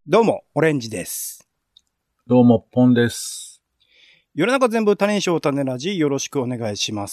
どうも、オレンジです。 どうも、ポンです。 世の中全部種にしよう種ラジ、よろしくお願いします。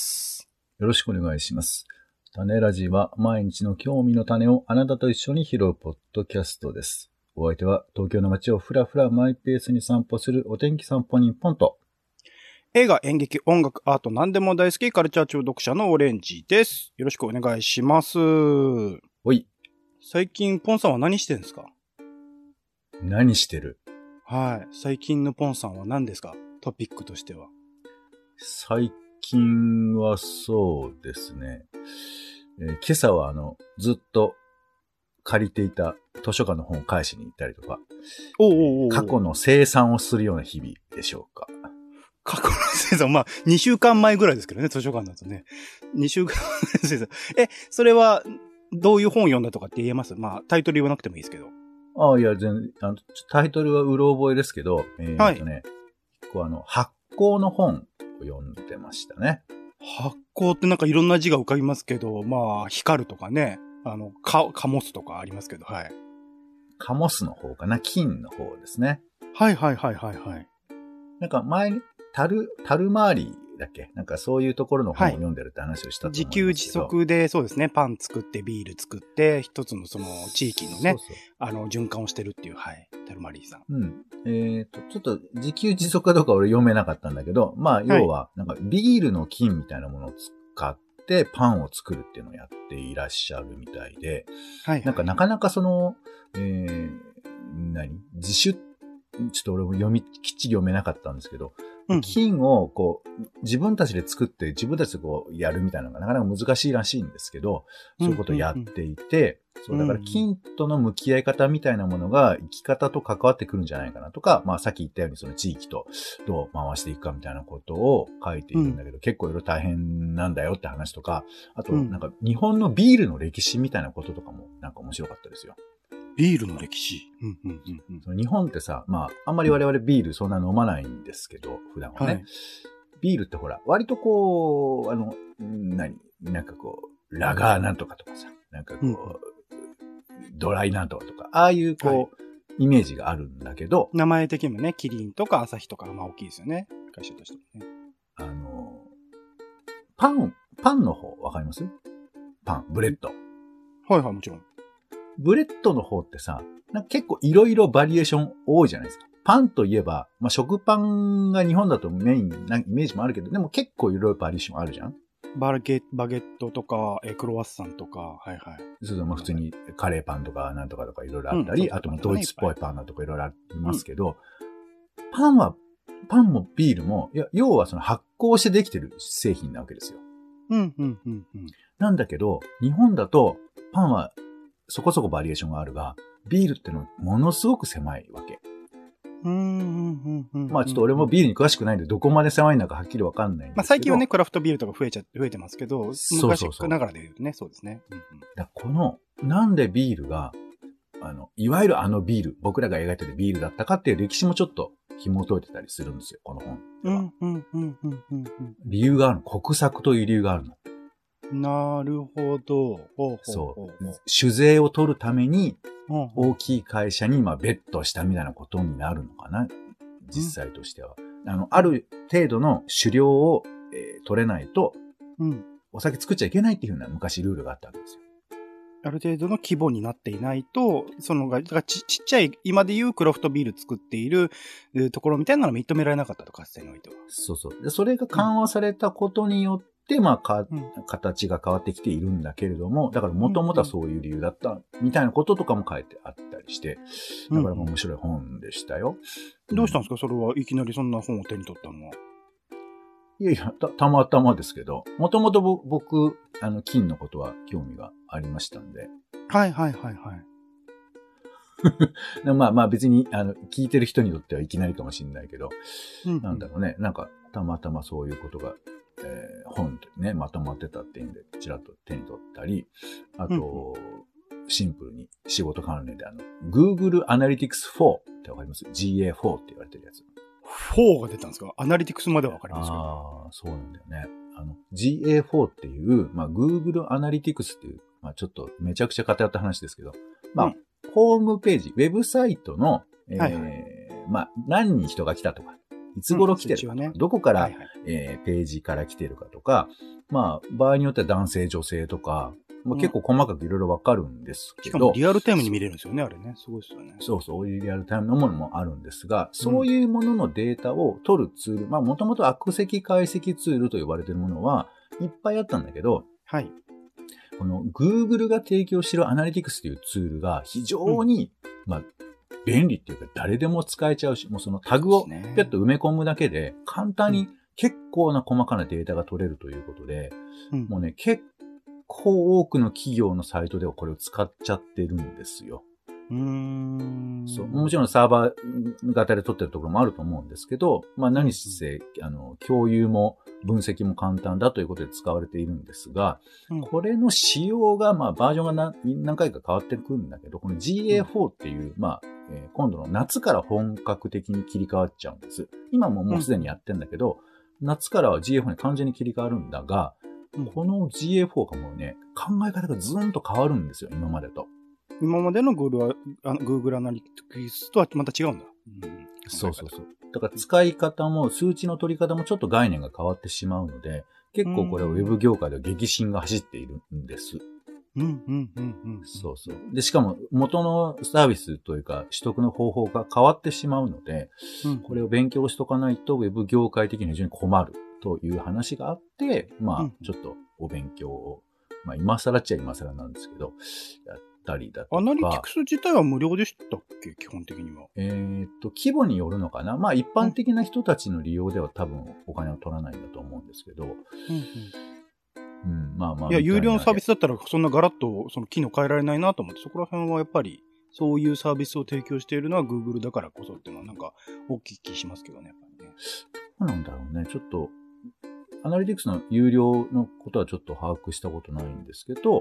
よろしくお願いします。種ラジは毎日の興味の種をあなたと一緒に拾うポッドキャストです。お相手は東京の街をふらふらマイペースに散歩するお天気散歩人ポンと。 映画、演劇、音楽、アート、何でも大好きカルチャー中毒者のオレンジです。よろしくお願いします。 おい。 最近、ポンさんは何してるんですか？ 何してる？ はい。最近のポンさんは何ですか？トピックとしては。 最近はそうですね。今朝はずっと借りていた図書館の本を返しに行ったりとか、過去の清算をするような日々でしょうか。 過去の清算、まあ、2週間前ぐらいですけどね、図書館だとね。2週間前の清算。それは、どういう本読んだとかって言えます？まあ、タイトル言わなくてもいいですけど。 いや、タイトルはうろ覚えですけど、 はい。 発酵の本を読んでましたね。 発酵ってなんかいろんな字が浮かびますけど、まあ、光るとかね、カモスとかありますけど、はい。 カモスの方かな、金の方ですね。 はいはいはいはいはい。 なんか前に、タルマーリーだっけ？なんかそういうところの本を読んでるって話をしたと思いますけど、 自給自足でそうですね、パン作ってビール作って、一つのその地域のね、循環をしてるっていう、はい、タルマリーさん。 うん。ちょっと自給自足かどうか俺読めなかったんだけど、まあ要は、なんかビールの菌みたいなものを使ってパンを作るっていうのをやっていらっしゃるみたいで、 はい、はい。 なんかなかなかその、自主、ちょっと俺もきっちり読めなかったんですけど、菌をこう、自分たちで作って自分たちでこうやるみたいなのがなかなか難しいらしいんですけど、そういうことをやっていて、そうだから菌との向き合い方みたいなものが生き方と関わってくるんじゃないかなとか、まあさっき言ったようにその地域とどう回していくかみたいなことを書いているんだけど、結構いろいろ大変なんだよって話とか、あとなんか日本のビールの歴史みたいなこととかもなんか面白かったですよ。 ビールの歴史。 日本ってさ、まあ、あんまり我々ビールそんな飲まないんですけど、普段はね。はい、ビールってほら、割とこう、なんかこう、ラガーなんとかとかさ、なんかこう、ドライなんとかとか、ああいうこう、イメージがあるんだけど。 名前的にもね、キリンとかアサヒとかがまあ大きいですよね。会社としてもね。 パンの方、わかります？パン、ブレッド。 はいはい、もちろん。 ブレッドの方ってさ、なんか結構いろいろバリエーション多いじゃないですか。パンといえば、まあ、食パンが日本だとメインなイメージもあるけど、でも結構いろいろバリエーションあるじゃん。 バゲットとか、クロワッサンとか、はいはい。 そうまあ普通にカレーパンとかなんとかとかいろいろあったり、あともドイツっぽいパンだとかいろいろありますけど、パンもビールも、要はその発酵してできてる製品なわけですよ。なんだけど、日本だとパンはそこそこバリエーションがあるが、ビールってのはものすごく狭いわけ。まあちょっと俺もビールに詳しくないんでどこまで狭いのかはっきりわかんないんですけど。 まあ最近はね、クラフトビールとか増えてますけど、昔ながらで言うとね、そうですね。 なんでビールが、いわゆるビール、僕らが描いてるビールだったかっていう歴史もちょっと紐解いてたりするんですよ、この本では。理由があるの。国策という理由があるの。 なるほど。 そう。酒税を取るために、大きい会社にベットしたみたいなことになるのかな。実際としては。ある程度の酒量を、取れないと、お酒作っちゃいけないっていうふうな昔ルールがあったわけですよ。 ある程度の規模になっていないと、だからちっちゃい、今でいうクラフトビール作っているところみたいなのは認められなかったと、かつてにおいては。 そうで。それが緩和されたことによって、形が変わってきているんだけれども、だから元々はそういう理由だったみたいなこととかも書いてあったりして、だから面白い本でしたよ。 どうしたんですか？それはいきなりそんな本を手に取ったのは。 いやいや、たまたまですけど、もともと僕、金のことは興味がありましたんで。 はい。 まあ別に、聞いてる人にとってはいきなりかもしれないけど、なんだろうね、なんか、たまたまそういうことが、本でね、まとまってたっていうんで、ちらっと手に取ったり、あと、シンプルに仕事関連でGoogle Analytics 4ってわかります？ GA4 って言われてるやつ。 4が出たんですか？アナリティクスまではわかりますか？ ああ、そうなんだよね。GA4 っていう、Google Analytics っていう、ちょっとめちゃくちゃ偏った話ですけど、ホームページ、ウェブサイトのまあ、何人人が来たとか、いつ頃来てるかとか、ね、どこから、 はいはい、 ページから来てるかとか、まあ、場合によっては男性、女性とか、まあ、結構細かくいろいろわかるんですけど、 しかもリアルタイムに見れるんですよね、あれね。すごいですよね。 そうそう、リアルタイムのものもあるんですが、そういうもののデータを取るツール、まあ、もともと悪石解析ツールと呼ばれているものはいっぱいあったんだけど、 はい。 この Google が提供しているアナリティクスというツールが非常に、まあ、便利っていうか誰でも使えちゃうし、もうそのタグをピュッと埋め込むだけで簡単に結構な細かなデータが取れるということで、もうね、結構多くの企業のサイトではこれを使っちゃってるんですよ。そう。もちろんサーバー型で取ってるところもあると思うんですけど、まあ何せ、共有も分析も簡単だということで使われているんですが、これの仕様が、まあバージョンが何回か変わってくるんだけど、この GA4 っていう、まあ、今度の夏から本格的に切り替わっちゃうんです。今もうすでにやってんだけど、夏からは GA4 に完全に切り替わるんだが、この GA4 がもうね、考え方がずーんと変わるんですよ、今までと。 今までの Google アナリティクスとはまた違うんだ。 そうそうそう。だから使い方も数値の取り方もちょっと概念が変わってしまうので、結構これはウェブ業界では激震が走っているんです。そうそう。で、しかも元のサービスというか取得の方法が変わってしまうので、これを勉強しとかないとウェブ業界的に非常に困るという話があって、まあ、ちょっとお勉強を、まあ今更っちゃ今更なんですけど、やったりだとか。 アナリティクス自体は無料でしたっけ、基本的には。 規模によるのかな。まあ一般的な人たちの利用では多分お金を取らないんだと思うんですけど、まあまあ。 いや、有料のサービスだったらそんなガラッとその機能変えられないなと思って、そこら辺はやっぱりそういうサービスを提供しているのは Google だからこそっていうのはなんか大きい気しますけどね、やっぱりね。 どうなんだろうね。ちょっと、アナリティクスの有料のことはちょっと把握したことないんですけど、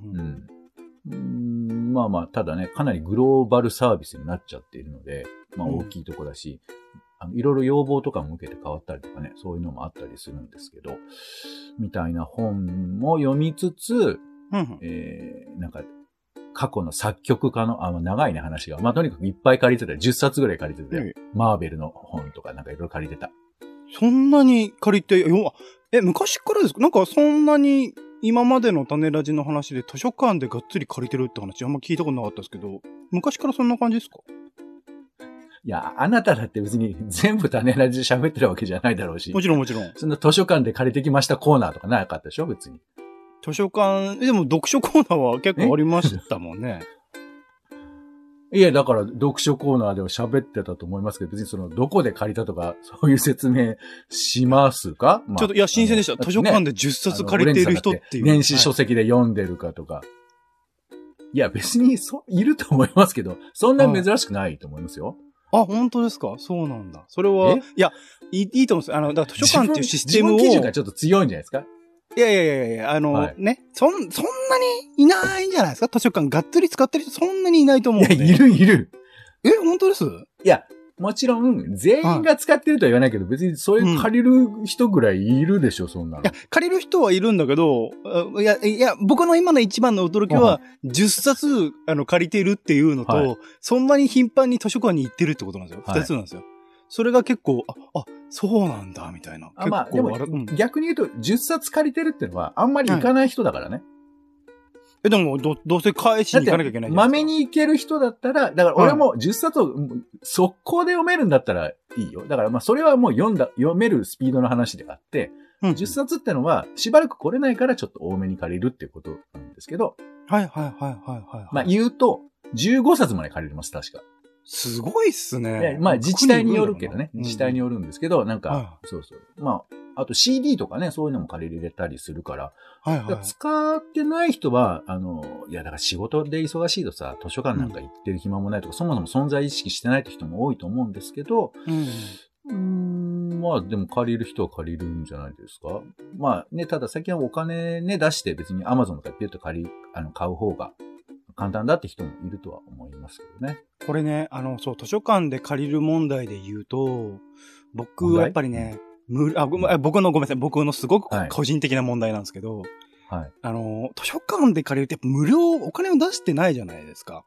まあまあ、ただね、かなりグローバルサービスになっちゃっているので、まあ大きいとこだし、いろいろ要望とかも受けて変わったりとかね、そういうのもあったりするんですけど、みたいな本も読みつつ、なんか、過去の作曲家の、長いね話が、まあとにかくいっぱい借りてた。10冊ぐらい借りてて、マーベルの本とかなんかいろいろ借りてた。 そんなに借りて、昔からですか？なんかそんなに今までの種ラジの話で図書館でがっつり借りてるって話あんま聞いたことなかったですけど、昔からそんな感じですか？ いや、あなただって別に全部種ラジで喋ってるわけじゃないだろうし。 もちろんもちろん。 そんな図書館で借りてきましたコーナーとかなかったでしょ別に。 図書館、でも読書コーナーは結構ありましたもんね。 いや、だから読書コーナーでは喋ってたと思いますけど、別にその、どこで借りたとか、そういう説明しますか？ ちょっと、いや、新鮮でした。図書館で10冊借りている人っていう。 電子書籍で読んでるかとか。いや、別にいると思いますけど、そんな珍しくないと思いますよ。 本当ですか？そうなんだ。それは、いや、いいと思うんです。だから図書館っていうシステムを。 自分基準がちょっと強いんじゃないですか？ いや、ね、そんなにいないんじゃないですか？図書館がっつり使ってる人そんなにいないと思うんで。 いや、いる。 本当です？ いや、もちろん、全員が使ってるとは言わないけど、別にそういう借りる人ぐらいいるでしょ、そんなの。 いや、借りる人はいるんだけど、いや、僕の今の一番の驚きは、10冊、借りてるっていうのと、そんなに頻繁に図書館に行ってるってことなんですよ。2つなんですよ。それが結構、そうなんだ、みたいな。 まあ、でも、逆に言うと、10冊借りてるっていうのは、あんまり行かない人だからね。 でも、どうせ返しに行かなきゃいけないじゃないですか。 まめに行ける人だったら、だから俺も10冊を速攻で読めるんだったらいいよ。だからまあそれはもう読めるスピードの話であって、10冊ってのはしばらく来れないからちょっと多めに借りるっていうことなんですけど。 はい。 まあ言うと、15冊まで借りれます、確か。 すごいっすね。 まあ自治体によるけどね。自治体によるんですけど、なんか、そうそう。まあ、あと CD とかね、そういうのも借りれたりするから。使ってない人は、いや、だから仕事で忙しいとさ、図書館なんか行ってる暇もないとか、そもそも存在意識してないって人も多いと思うんですけど、まあでも借りる人は借りるんじゃないですか。まあね、ただ最近はお金ね、出して別に Amazon とかピュッと買う方が簡単だって人もいるとは思いますけどね。 これね、そう、図書館で借りる問題で言うと、僕はやっぱりね、僕のすごく個人的な問題なんですけど、図書館で借りるってやっぱお金を出してないじゃないですか。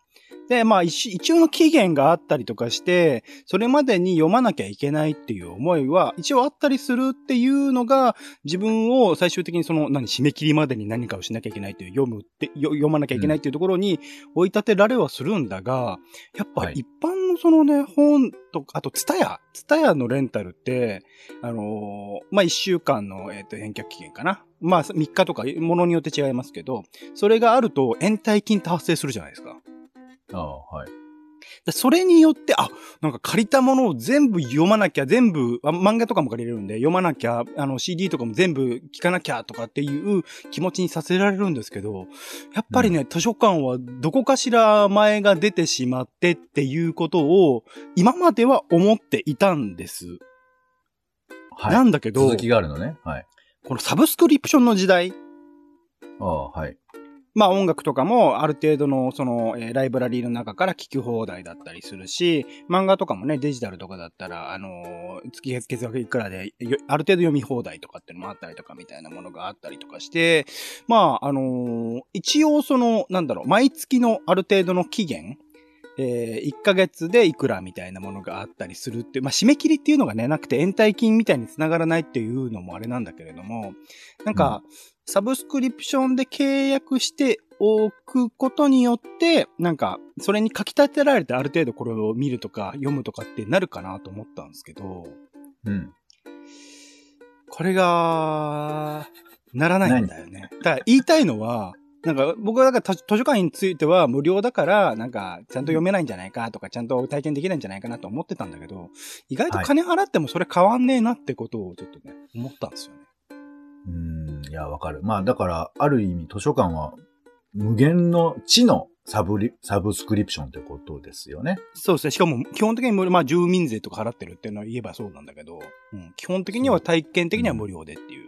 で、まあ一応の期限があったりとかして、それまでに読まなきゃいけないっていう思いは一応あったりするっていうのが、自分を最終的に締め切りまでに何かをしなきゃいけないという、読まなきゃいけないっていうところに追い立てられはするんだが、やっぱ一般の本とか、あとツタヤのレンタルって、まあ1週間の、返却期限かな。まあ3日とか、ものによって違いますけど、それがあると延滞金って発生するじゃないですか。 ああ、はい。 それによって、なんか借りたものを全部読まなきゃ、漫画とかも借りれるんで、読まなきゃ、CD とかも全部聞かなきゃとかっていう気持ちにさせられるんですけど、やっぱりね、図書館はどこかしら前が出てしまってっていうことを、今までは思っていたんです。 はい。 なんだけど、 続きがあるのね。はい。 このサブスクリプションの時代。 ああ、はい。 まあ音楽とかもある程度のライブラリーの中から聞き放題だったりするし、漫画とかもね、デジタルとかだったら、月額いくらで、ある程度読み放題とかっていうのもあったりとかみたいなものがあったりとかして、まあ一応毎月のある程度の期限、1ヶ月でいくらみたいなものがあったりするっていう、まあ締め切りっていうのがね、なくて延滞金みたいに繋がらないっていうのもあれなんだけれども、なんか、サブスクリプションで契約しておくことによって、なんか、それに書き立てられてある程度これを見るとか読むとかってなるかなと思ったんですけど、これが、ならないんだよね。だから言いたいのは、なんか僕は図書館については無料だから、なんかちゃんと読めないんじゃないかとか、ちゃんと体験できないんじゃないかなと思ってたんだけど、意外と金払ってもそれ変わんねえなってことをちょっとね、思ったんですよね。 いや、わかる。まあ、だから、ある意味図書館は無限の知のサブスクリプションってことですよね。 そうですね。しかも、基本的にまあ、住民税とか払ってるっていうのは言えばそうなんだけど、基本的には体験的には無料でっていう。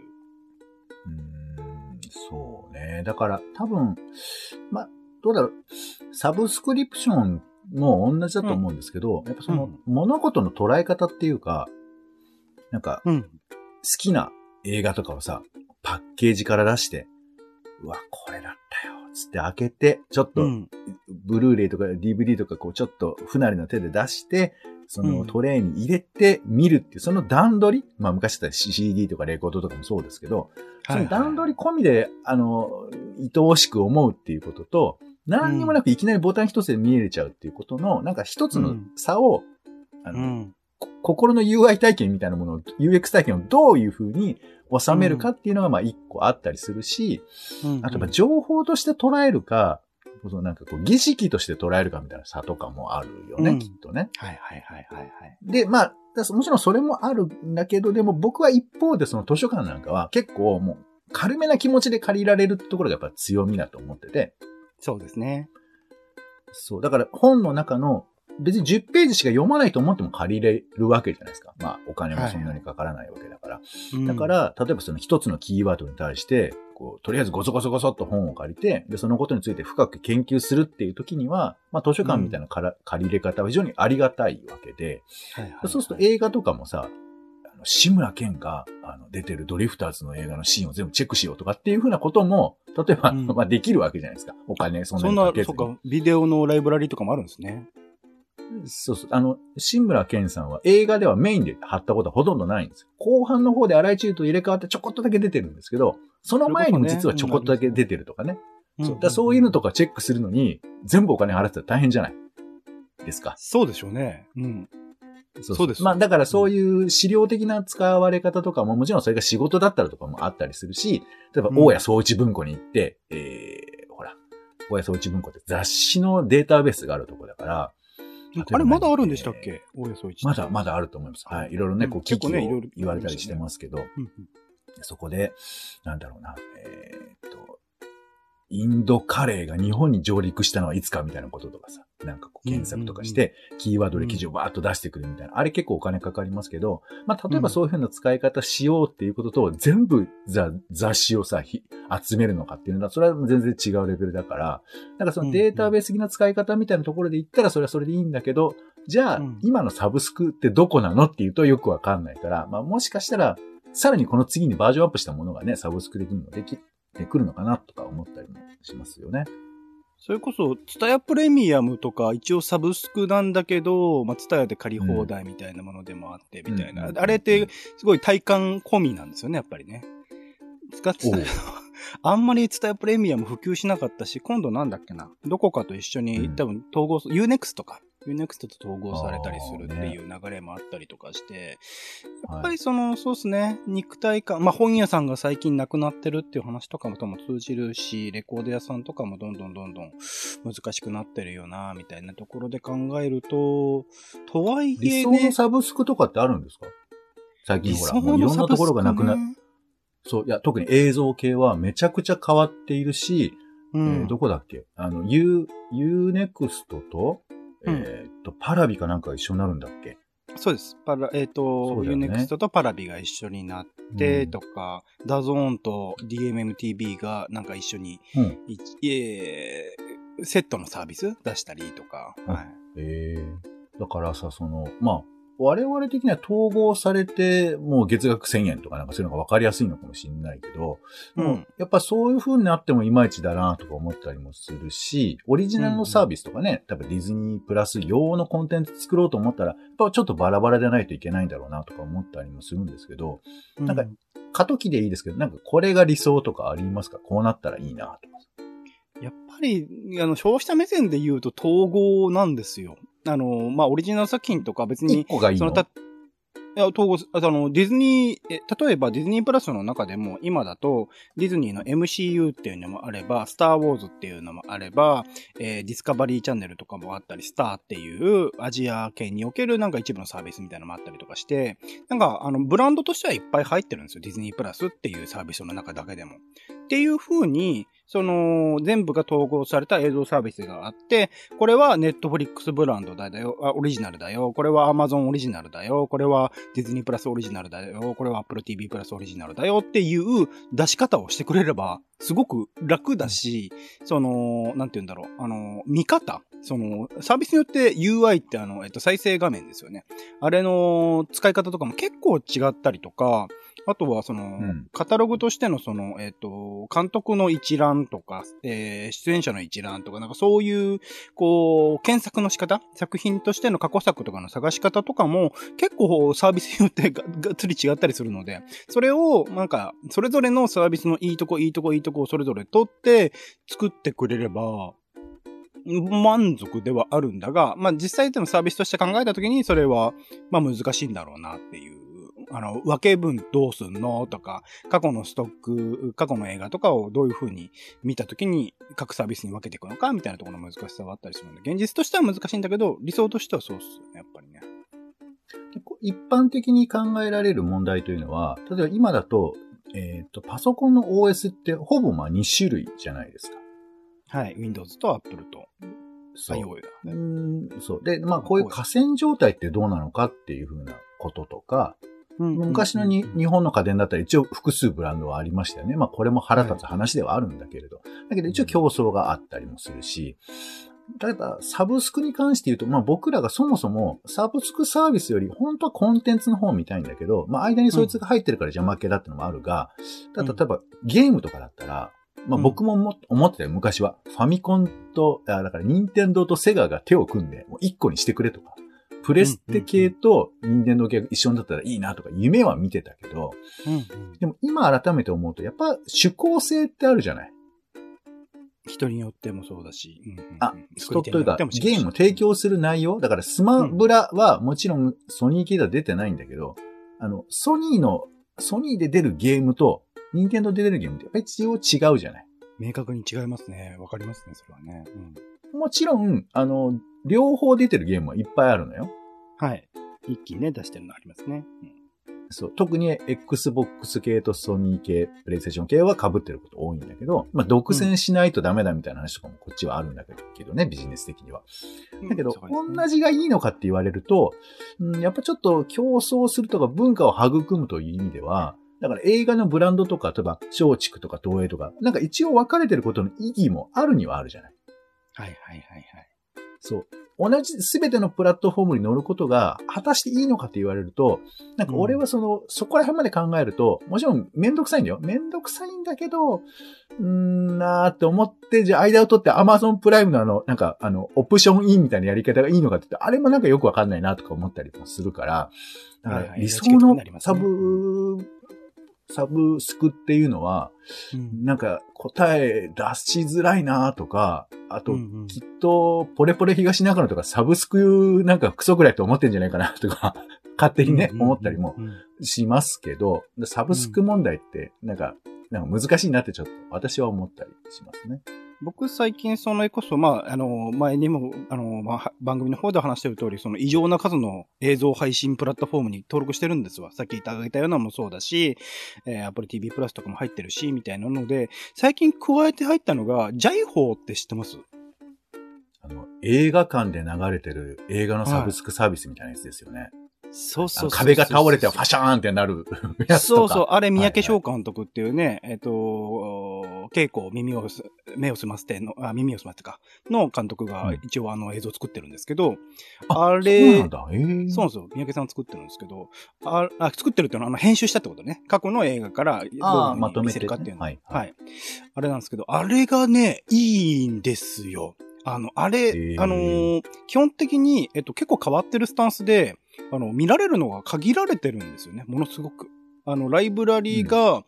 そうね。だから、多分、まあ、どうだろう。サブスクリプションも同じだと思うんですけど、やっぱ物事の捉え方っていうか、なんか、好きな映画とかをさ、パッケージから出して、うわ、これだったよ、つって開けて、ちょっと、ブルーレイとか DVD とかちょっと不慣れな手で出して、そのトレイに入れて見るっていう、その段取り、まあ昔だったら CD とかレコードとかもそうですけど、その段取り込みで、愛おしく思うっていうことと、何にもなくいきなりボタン一つで見れちゃうっていうことの、なんか一つの差を、心の UI 体験みたいなものを、UX 体験をどういう風に収めるかっていうのがまあ一個あったりするし、あと情報として捉えるか、なんか儀式として捉えるかみたいな差とかもあるよね、きっとね。で、まあ、もちろんそれもあるんだけど、でも僕は一方でその図書館なんかは結構もう軽めな気持ちで借りられるってところがやっぱ強みだと思ってて。 そうですね。 そう。だから本の中の別に10ページしか読まないと思っても借りれるわけじゃないですか。まあ、お金もそんなにかからないわけだから。だから、例えばその一つのキーワードに対して、とりあえずゴソゴソゴソっと本を借りて、で、そのことについて深く研究するっていう時には、まあ、図書館みたいな借り入れ方は非常にありがたいわけで、そうすると映画とかもさ、志村けんが出てるドリフターズの映画のシーンを全部チェックしようとかっていうふうなことも、例えば、まあできるわけじゃないですか。お金そんなにかけずに。 そうか、ビデオのライブラリーとかもあるんですね。 そうそう。志村けんさんは映画ではメインで貼ったことはほとんどないんですよ。後半の方で荒井中と入れ替わってちょこっとだけ出てるんですけど、その前にも実はちょこっとだけ出てるとかね。そういうのとかチェックするのに、全部お金払ってたら大変じゃないですか。 そうでしょうね。そうです。 まあだからそういう資料的な使われ方とかももちろんそれが仕事だったらとかもあったりするし、例えば大谷総一文庫に行って、ほら、大谷総一文庫って雑誌のデータベースがあるところだから、 あれまだあるんでしたっけ？大谷総一。 まだあると思います。はい。いろいろね、危機を言われたりしてますけど、そこで、なんだろうな、インドカレーが日本に上陸したのはいつかみたいなこととかさ、なんか検索とかして、キーワードで記事をバーッと出してくるみたいな。あれ結構お金かかりますけど、まあ、例えばそういう風な使い方しようっていうことと、全部雑誌をさ、集めるのかっていうのは、それは全然違うレベルだから、なんかそのデータベース的な使い方みたいなところで言ったら、それはそれでいいんだけど、じゃあ、今のサブスクってどこなのっていうとよくわかんないから、まあ、もしかしたら、さらにこの次にバージョンアップしたものがね、サブスク的にもできてくるのかなとか思ったりもしますよね。 それこそ、ツタヤプレミアムとか、一応サブスクなんだけど、まあ、ツタヤで借り放題みたいなものでもあって、みたいな。あれって、すごい体感込みなんですよね、やっぱりね。使ってたけど、あんまりツタヤプレミアム普及しなかったし、今度なんだっけな。どこかと一緒に、多分統合、UNEXT か。UNEXT と統合されたりするっていう流れもあったりとかして、やっぱりそうですね、肉体感、まあ本屋さんが最近なくなってるっていう話とかも通じるし、レコード屋さんとかもどんどん難しくなってるよな、みたいなところで考えると、とはいえね。 理想のサブスクとかってあるんですか？最近ほら、もういろんなところがなくなる。そう、いや、特に映像系はめちゃくちゃ変わっているし、どこだっけUnext と、パラビかなんか一緒になるんだっけ？ そうです。Unext とパラビが一緒になってとか、ダゾーンと DMMTV がなんか一緒に、セットのサービス出したりとか。はい。 だからさ、まあ、我々的には統合されて、もう月額1000円とかなんかそういうのが分かりやすいのかもしれないけど、やっぱそういう風になってもいまいちだなとか思ったりもするし、オリジナルのサービスとかね、多分ディズニープラス用のコンテンツ作ろうと思ったら、やっぱちょっとバラバラでないといけないんだろうなとか思ったりもするんですけど、なんか、過渡期でいいですけど、なんかこれが理想とかありますか？こうなったらいいなとか。 やっぱり、消費者目線で言うと統合なんですよ。まあ、オリジナル作品とか別に、 一個がいいの？ いや、統合、ディズニー、例えばディズニープラスの中でも、今だと、ディズニーの MCU っていうのもあれば、スターウォーズっていうのもあれば、ディスカバリーチャンネルとかもあったり、スターっていうアジア圏におけるなんか一部のサービスみたいなのもあったりとかして、なんか、ブランドとしてはいっぱい入ってるんですよ。ディズニープラスっていうサービスの中だけでも。っていう風に、全部が統合された映像サービスがあって、これはネットフリックスブランドだよ、オリジナルだよ、これは Amazon オリジナルだよ、これはディズニープラスオリジナルだよ、これは Apple TV プラスオリジナルだよっていう出し方をしてくれれば、すごく楽だし、なんて言うんだろう、見方サービスによって UI って再生画面ですよね。あれの使い方とかも結構違ったりとか、あとはカタログとしての監督の一覧とか、出演者の一覧とか、なんかそういう、検索の仕方、作品としての過去作とかの探し方とかも、結構サービスによってがっつり違ったりするので、それを、なんか、それぞれのサービスのいいとこをそれぞれ取って作ってくれれば、満足ではあるんだが、まあ実際でもサービスとして考えたときにそれは、まあ難しいんだろうなっていう。分け分どうすんのとか、過去の映画とかをどういう風に見たときに各サービスに分けていくのかみたいなところの難しさはあったりするので、現実としては難しいんだけど、理想としてはそうっすよね、やっぱりね。 一般的に考えられる問題というのは、例えば今だと、パソコンの OS ってほぼ2種類じゃないですか。 はい。Windows と Apple と。 そう。 iOS だね。 そう。で、こういう河川状態ってどうなのかっていうふうなこととか、昔の日本の家電だったら一応複数ブランドはありましたよね。これも腹立つ話ではあるんだけれど。だけど一応競争があったりもするし、ただサブスクに関して言うと、僕らがそもそもサブスクサービスより本当はコンテンツの方を見たいんだけど、間にそいつが入ってるから邪魔系だってのもあるが、例えばゲームとかだったら、僕も思ってたよ、昔は。ファミコンと、だから任天堂とセガが手を組んで、もう一個にしてくれとか。プレステ系と任天堂系が一緒になったらいいなとか夢は見てたけど、でも今改めて思うとやっぱ趣向性ってあるじゃない。 人によってもそうだし。 というかゲームを提供する内容だからスマブラはもちろんソニー系では出てないんだけど、ソニーで出るゲームと任天堂で出るゲームってやっぱり一応違うじゃない。 明確に違いますね。わかりますね、それはね。 もちろん、両方出てるゲームはいっぱいあるのよ。 はい。一気にね、出してるのありますね。 そう。特に Xbox 系とソニー系、プレイステーション系は被ってること多いんだけど、独占しないとダメだみたいな話とかもこっちはあるんだけどね、ビジネス的には。だけど、同じがいいのかって言われると、やっぱちょっと競争するとか文化を育むという意味では、だから映画のブランドとか、例えば松竹とか東映とか、なんか一応分かれてることの意義もあるにはあるじゃない。 はい。 そう。同じ全てのプラットフォームに乗ることが果たしていいのかって言われると、なんか俺はそこら辺まで考えると、もちろんめんどくさいんだよ。めんどくさいんだけど、なーって思って、じゃあ間を取って Amazon プライムのなんかオプションインみたいなやり方がいいのかって言って、あれもなんかよくわかんないなとか思ったりもするから、だから理想のサブスクっていうのは、なんか答え出しづらいなとか、あと、きっと、ポレポレ東中野とかサブスクなんかクソくらいと思ってんじゃないかなとか、勝手にね、思ったりもしますけど、サブスク問題って、なんか難しいなってちょっと私は思ったりしますね。 僕最近それこそ、前にも、番組の方で話してる通り、その異常な数の映像配信プラットフォームに登録してるんですわ。さっきいただいたようなのもそうだし、Apple TV プラスとかも入ってるし、みたいなので、最近加えて入ったのが、ジャイホーって知ってます？ 映画館で流れてる映画のサブスクサービスみたいなやつですよね。 そうそうそう。 壁が倒れてファシャーンってなるやつとか。 そうそう。あれ、三宅翔監督っていうね、稽古目を澄ませて耳を澄ませてか、の監督が一応映像を作ってるんですけど、あれ、そうなんだ。そうなんですよ。三宅さん作ってるんですけど、作ってるっていうのは編集したってことね。過去の映画からどうまとめてるかっていうの。はい。あれなんですけど、あれがね、いいんですよ。基本的に、結構変わってるスタンスで、見られるのが限られてるんですよね。ものすごく。ライブラリーが、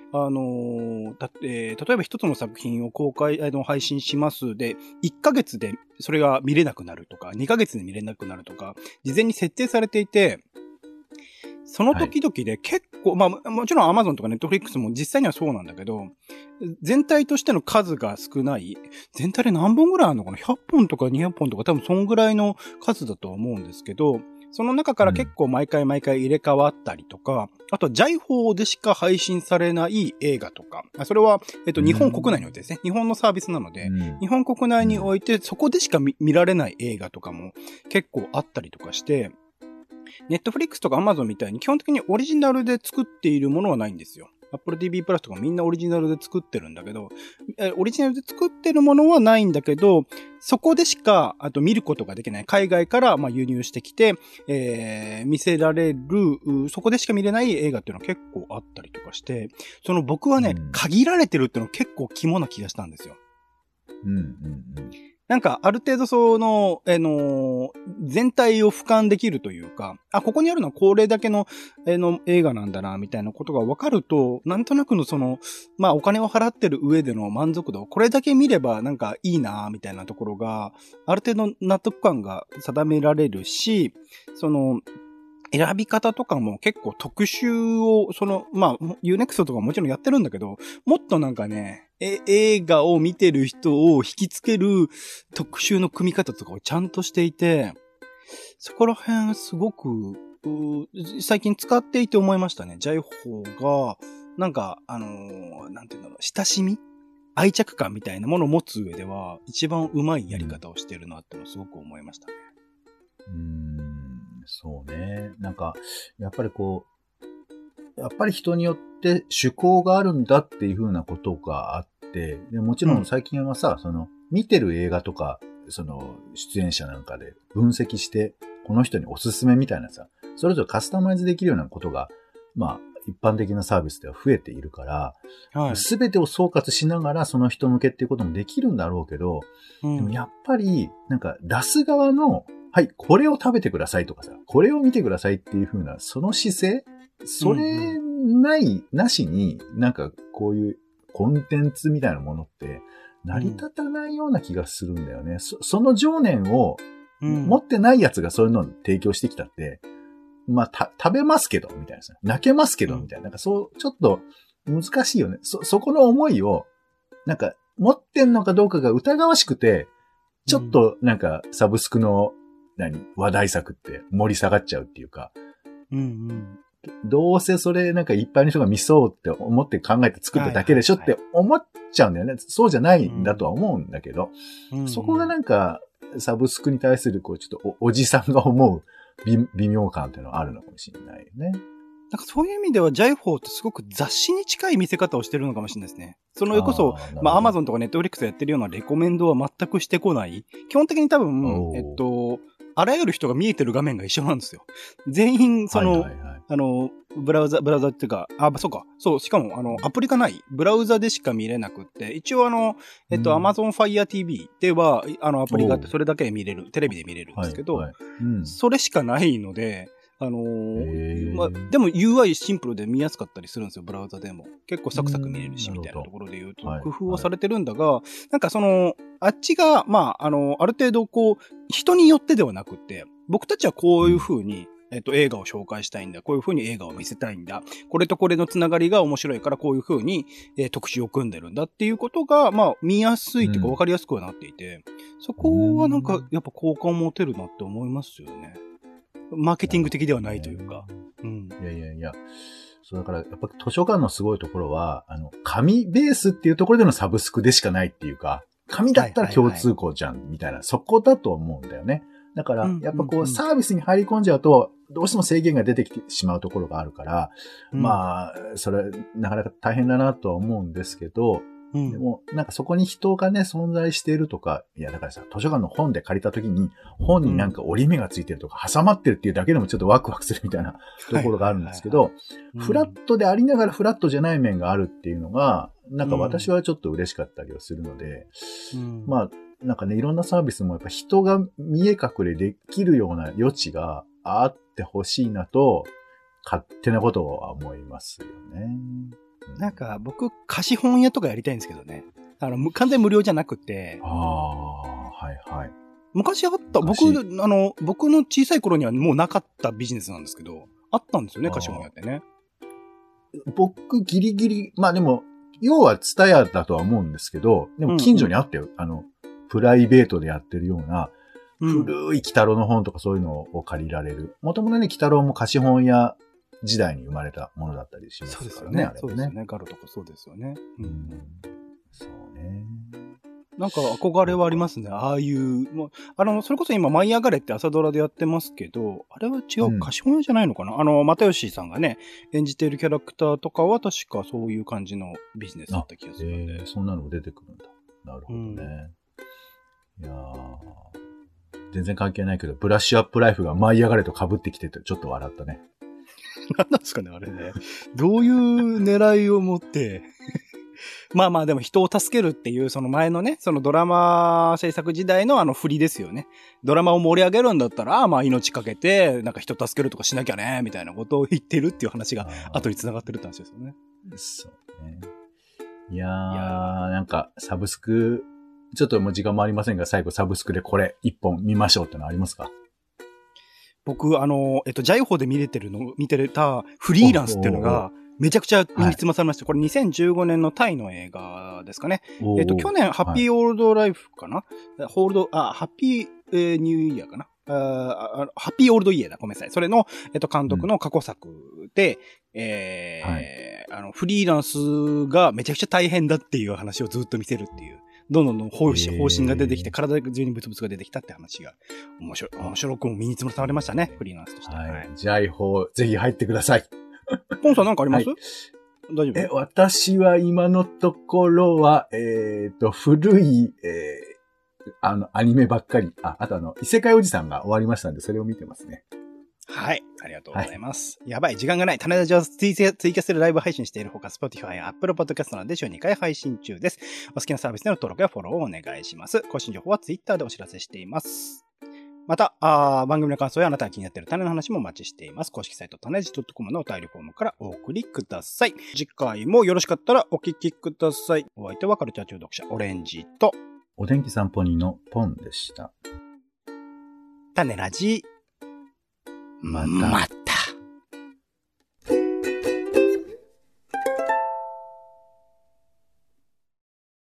例えば一つの作品を配信しますで、1ヶ月でそれが見れなくなるとか、2ヶ月で見れなくなるとか、事前に設定されていて、その時々で結構、もちろん Amazon とか Netflix も実際にはそうなんだけど、全体としての数が少ない。全体で何本ぐらいあるのかな ?100 本とか200本とか多分そんぐらいの数だと思うんですけど、その中から結構毎回入れ替わったりとか、あとはジャイホーでしか配信されない映画とか、それは、日本国内においてですね、日本のサービスなので、日本国内においてそこでしか見られない映画とかも結構あったりとかして、ネットフリックスとか Amazon みたいに基本的にオリジナルで作っているものはないんですよ。Apple TV プラスとかみんなオリジナルで作ってるんだけど、オリジナルで作ってるものはないんだけど、そこでしか、見ることができない。海外から輸入してきて、見せられる、そこでしか見れない映画っていうのは結構あったりとかして、僕はね、限られてるっていうのは結構肝な気がしたんですよ。なんか、ある程度全体を俯瞰できるというか、ここにあるのはこれだけの、映画なんだな、みたいなことが分かると、なんとなくのお金を払ってる上での満足度、これだけ見ればなんかいいな、みたいなところが、ある程度納得感が定められるし、選び方とかも結構特集を、Unext とかもちろんやってるんだけど、もっとなんかね、映画を見てる人を引きつける特集の組み方とかをちゃんとしていて、そこら辺すごく、最近使っていて思いましたね。ジャイホーが、なんか、なんていうんだろう、親しみ愛着感みたいなものを持つ上では、一番うまいやり方をしてるなってのをすごく思いましたね。 そうね。なんか、やっぱり人によって趣向があるんだっていう風なことがあって、でもちろん最近はさ、見てる映画とか、出演者なんかで分析して、この人におすすめみたいなさ、それぞれカスタマイズできるようなことが、一般的なサービスでは増えているから、すべてを総括しながらその人向けっていうこともできるんだろうけど、でもやっぱり、なんか出す側の、はい、これを食べてくださいとかさ、これを見てくださいっていう風な、その姿勢、それなしに、なんかこういうコンテンツみたいなものって成り立たないような気がするんだよね。その情念を持ってないやつがそういうのを提供してきたって、食べますけど、みたいなさ、泣けますけど、みたいな、なんかちょっと難しいよね。そこの思いを、なんか持ってんのかどうかが疑わしくて、ちょっとなんかサブスクの話題作って盛り下がっちゃうっていうか、どうせそれなんかいっぱいの人が見そうって思って考えて作っただけでしょって思っちゃうんだよね。そうじゃないんだとは思うんだけど、そこがなんかサブスクに対するちょっとおじさんが思う微妙感っていうのはあるのかもしれないよね。 なんかそういう意味では、ジャイフォーってすごく雑誌に近い見せ方をしてるのかもしれないですね。そのこそ、アマゾンとかネットフリックスやってるようなレコメンドは全くしてこない。基本的に多分、あらゆる人が見えてる画面が一緒なんですよ。全員、ブラウザっていうか、そうか。そう、しかも、アプリがない。ブラウザでしか見れなくって、一応Amazon Fire TV では、アプリがあって、それだけで見れる、テレビで見れるんですけど、それしかないので、でも UI シンプルで見やすかったりするんですよ、ブラウザでも。結構サクサク見れるし、みたいなところで言うと、工夫はされてるんだが、なんかあっちが、ある程度人によってではなくって、僕たちはこういう風に、映画を紹介したいんだ。こういう風に映画を見せたいんだ。これとこれのつながりが面白いから、こういう風に、特集を組んでるんだっていうことが、見やすいというか分かりやすくはなっていて、そこはなんか、やっぱ好感を持てるなって思いますよね。マーケティング的ではないというか。 いや。そうだから、やっぱ図書館のすごいところは、紙ベースっていうところでのサブスクでしかないっていうか、紙だったら共通項じゃん、みたいな、そこだと思うんだよね。だから、やっぱサービスに入り込んじゃうと、どうしても制限が出てきてしまうところがあるから、それ、なかなか大変だなとは思うんですけど、でも、なんかそこに人がね、存在しているとか、いや、だからさ、図書館の本で借りた時に、本になんか折り目がついてるとか、挟まってるっていうだけでもちょっとワクワクするみたいなところがあるんですけど、フラットでありながらフラットじゃない面があるっていうのが、なんか私はちょっと嬉しかったりはするので、なんかね、いろんなサービスもやっぱ人が見え隠れできるような余地があってほしいなと、勝手なことは思いますよね。 なんか僕、貸本屋とかやりたいんですけどね。完全無料じゃなくて。昔あった、僕の小さい頃にはもうなかったビジネスなんですけど、あったんですよね、貸本屋ってね。 僕、ギリギリ、でも、要はツタヤだとは思うんですけど、でも近所にあったよ。プライベートでやってるような、古い鬼太郎の本とかそういうのを借りられる。もともとね、鬼太郎も貸本屋時代に生まれたものだったりしますからね。 そうですよね。ガロとかそうですよね。 そうね。 なんか憧れはありますね。ああいう、それこそ今、舞い上がれって朝ドラでやってますけど、あれは違う、貸本屋じゃないのかな又吉さんがね、演じているキャラクターとかは確かそういう感じのビジネスだった気がするので。 そんなの出てくるんだ。なるほどね。いやー、全然関係ないけど、ブラッシュアップライフが舞い上がれと被ってきてて、ちょっと笑ったね。 何なんですかね、あれね。どういう狙いを持って、でも人を助けるっていう、その前のね、そのドラマ制作時代の振りですよね。ドラマを盛り上げるんだったら、命かけて、なんか人助けるとかしなきゃね、みたいなことを言ってるっていう話が後に繋がってるって話ですよね。 そうね。いやー、なんかサブスク、ちょっともう時間もありませんが、最後サブスクでこれ一本見ましょうってのありますか？ 僕、ジャイホで見れたフリーランスっていうのが、めちゃくちゃ身につまされました。これ2015年のタイの映画ですかね。去年、ハッピーオールドライフかな、ハッピーニューイヤーかなハッピーオールドイヤーだ。ごめんなさい。それの、監督の過去作で、フリーランスがめちゃくちゃ大変だっていう話をずっと見せるっていう。どんどん方針が出てきて、体中にブツブツが出てきたって話が、面白くも身につまされましたね。フリーランスとして。 ジャイホぜひ入ってください。 ポンさんなんかあります？大丈夫？ 私は今のところは、古い、アニメばっかり。あと異世界おじさんが終わりましたんで、それを見てますね。 はい。ありがとうございます。やばい、時間がない。種ラジをツイキャスでライブ配信しているほか、Spotify や Apple Podcast などで週2回配信中です。お好きなサービスでの登録やフォローをお願いします。更新情報は Twitter でお知らせしています。また、番組の感想やあなたが気になっている種の話もお待ちしています。公式サイト、種ラジ .com のお便りフォームからお送りください。次回もよろしかったらお聞きください。お相手はカルチャー中毒者、オレンジと、 お天気散歩人のポンでした。 種ラジ、 また。